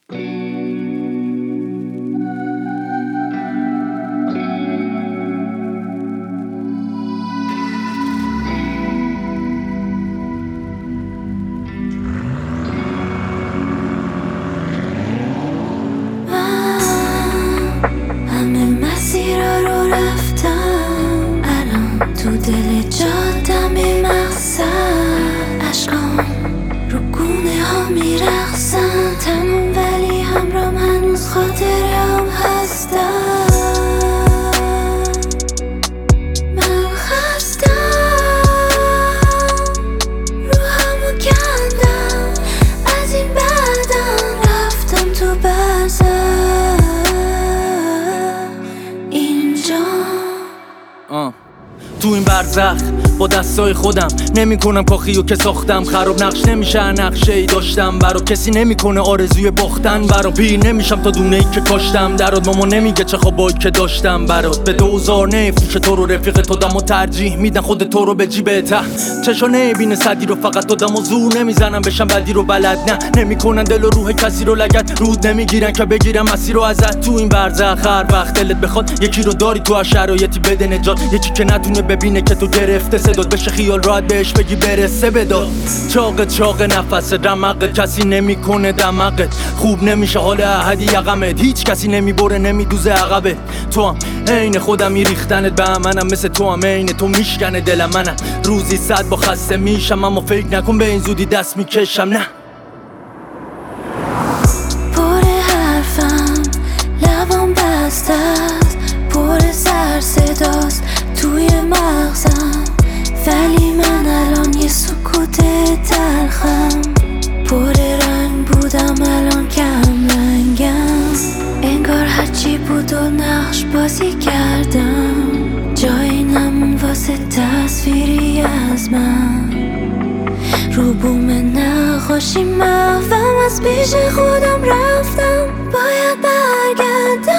تو دل جادم مقصد اشکام رو گونه ها میرقصن تنم ولی همرام هنوز خاطرم هستم من خستم روحمو کندم از این بعدم رفتم تو برزخ اینجا تو این برزخ با دستای خودم نمی کنم کاخیو که ساختم خراب نقش نمیشه نقشه ای داشتم برا کسی نمیکنه آرزوی باختن برا پیر نمیشم تا دونه ای که کاشتم درات ماما نمیگه چه خوابایی که داشتم برات به دوزار نفروش تو رو رفیق تو دم و ترجیح میدن خود تو رو به جیب ته چشا نبینه صدی رو فقط تو دم و زور نمیزنم بشم بدی رو بلد نه نمیکنن دل و روح کسی رو لگد رود نمیگیرن که بگیرم مسیر رو ازت تو این برزخ هر وقت دلت بخواد یکی رو داری تو هر شرایطی بده نجات یکی که نتونه ببینه که تو گرفته صدات بشه خیال راحت بهش بگی برسه بداد چاق نفس رمقت کسی نمیکنه دمقت خوب نمیشه حال احدی یقمت هیچ کسی نمیبره نمیدوزه عقبه تو هم عین خودم میریختنت به منم مثل تو هم عین تو میشکنه دل منم روزی 100 با خسته میشم اما فکر نکن به این زودی دست میکشم نه پر حرفم لبام بسته است پر سر صداست توی مغزم ولی من الان یه سکوت تلخم پر رنگ بودم الان کم رنگم انگار هرچی بود و نقش بازی کردم جایی نمون واسه تصویری از من رو بوم نقاشی محوم از پیش خودم رفتم باید برگردم